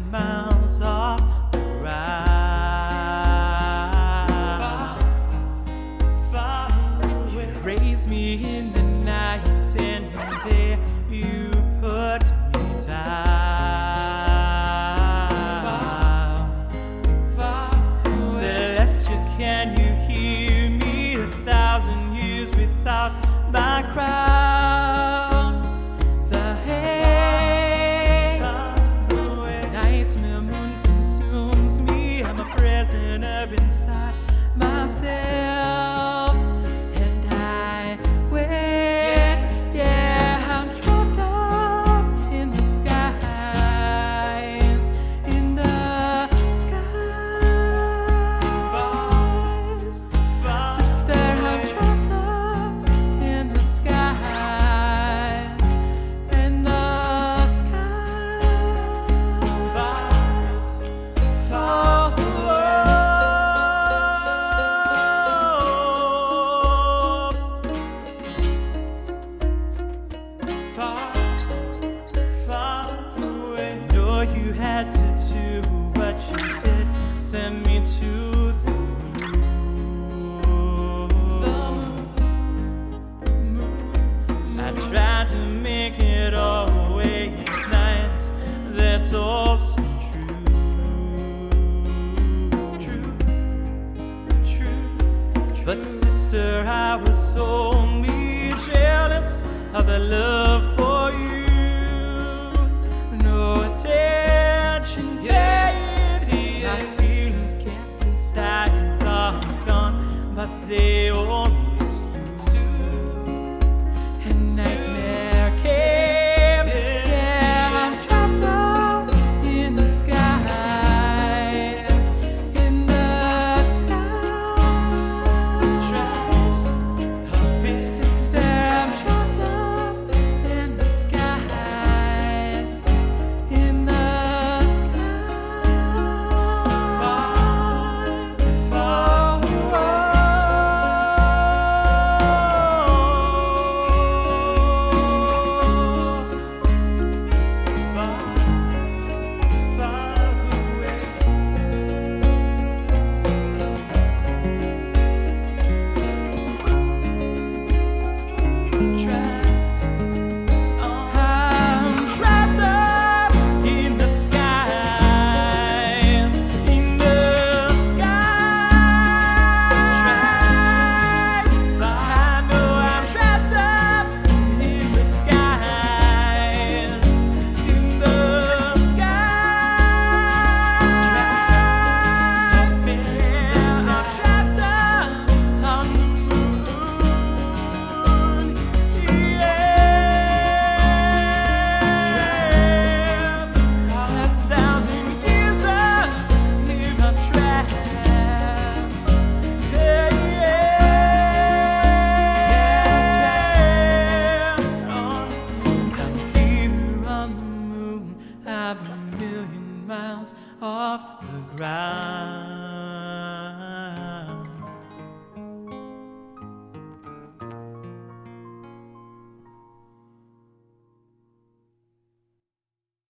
miles off the ground. Far away. You raise me in the night and in day you put me down. Far away. Celestial, can you hear me? 1,000 years without my crown. The haze, nightmare moon consumes me. I'm a prisoner inside myself, and I wait. Yeah, I'm trapped up in the skies, in the skies. Sister, I'm trapped up in the skies, in the skies. Far away. Know you had to do what you did, send me to the moon. I tried to make it always nice, that's also true. But sister, I was only jealous of the love for you. No attention paid. My feelings kept inside and thought gone, but they only stood. And nightmare came. Yeah, I'm trapped up in the skies, in the skies. Sister, I'm trapped up in the skies, in the skies. Far away. I'm trapped up in the skies, in the skies. I know I'm trapped up in the skies, in the skies. I'm trapped up on the moon. Yeah, 1,000 years I live, I'm trapped. Yeah, I'm here on the moon. I'm a million miles off the ground.